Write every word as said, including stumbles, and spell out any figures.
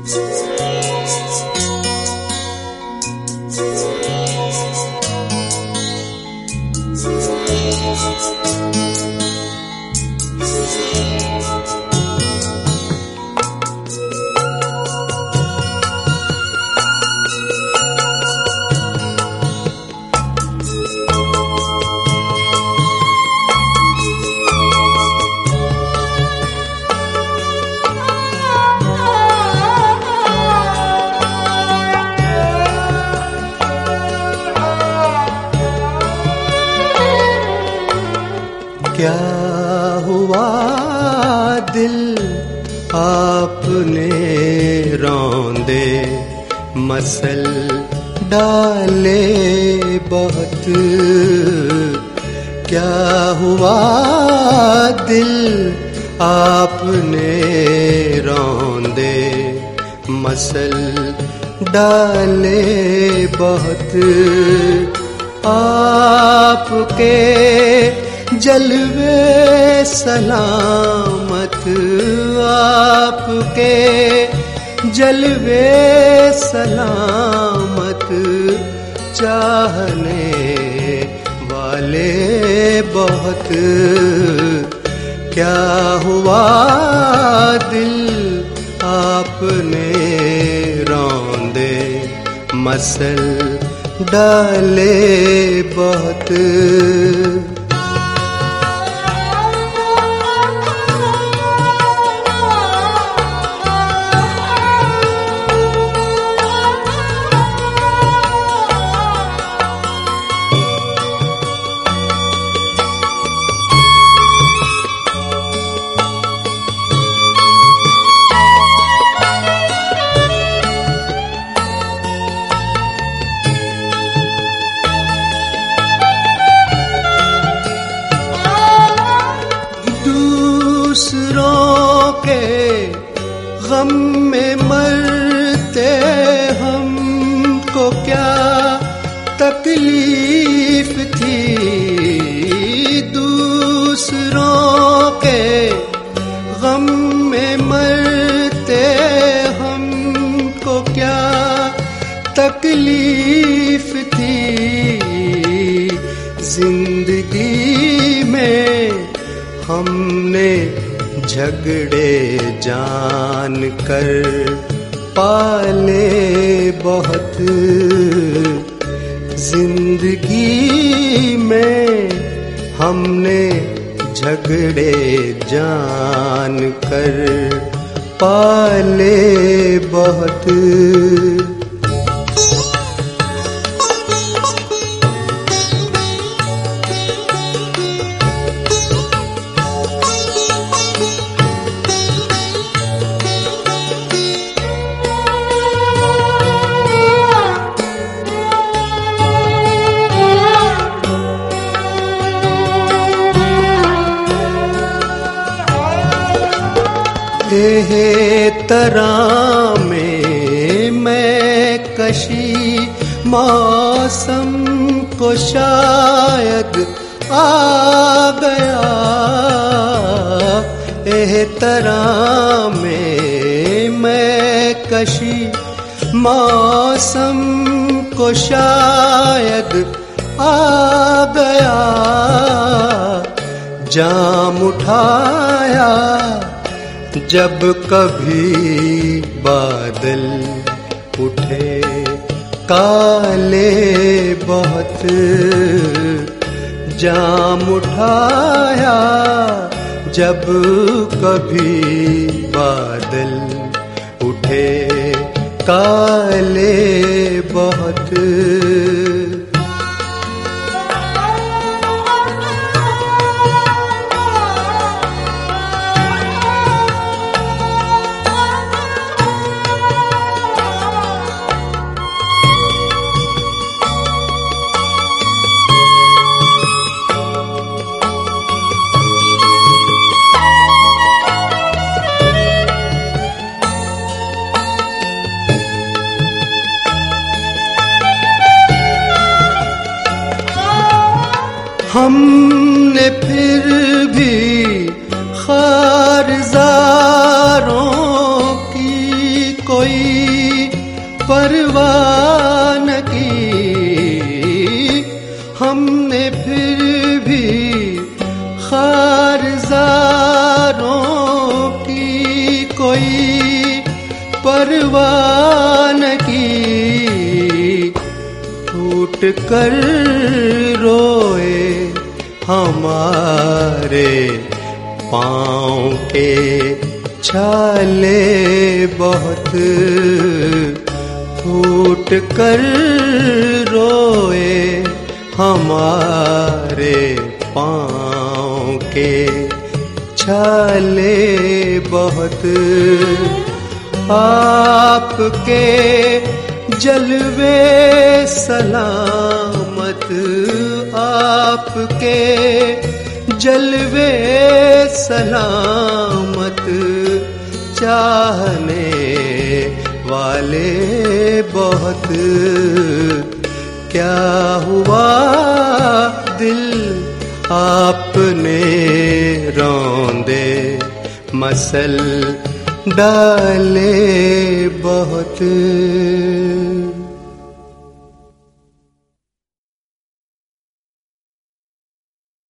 क्या हुआ दिल आपने रौंदे मसल डाले बहुत। क्या हुआ दिल आपने रौंदे मसल डाले बहुत। आपके जलवे सलामत, आपके जलवे सलामत, चाहने वाले बहुत। क्या हुआ दिल आपने रौंदे मसल डाले बहुत। दूसरों के गम में मरते हमको क्या तकलीफ थी। दूसरों के गम में मरते हमको क्या तकलीफ थी। जिंदगी में हमने झगड़े जान कर पाले बहुत। जिंदगी में हमने झगड़े जान कर पाले बहुत। एहे तरह में मैं कशी मौसम को शायद आ गया। एहे तरह में मैं कशी मौसम को शायद आ गया। जाम उठाया जब कभी बादल उठे काले बहुत। जाम उठाया जब कभी बादल उठे काले बहुत। हमने फिर भी ख़ारज़ारों की कोई परवाह न की, हमने फिर भी खारज़ारों की कोई परवाह न की। टूट कर रोए हमारे पाँव के छाले बहुत, फूट कर रोए हमारे पाँव के छाले बहुत। आपके जलवे सलामत, आपके जलवे सलामत, चाहने वाले बहुत। क्या हुआ दिल आपने रौंदे मसल डाले बहुत।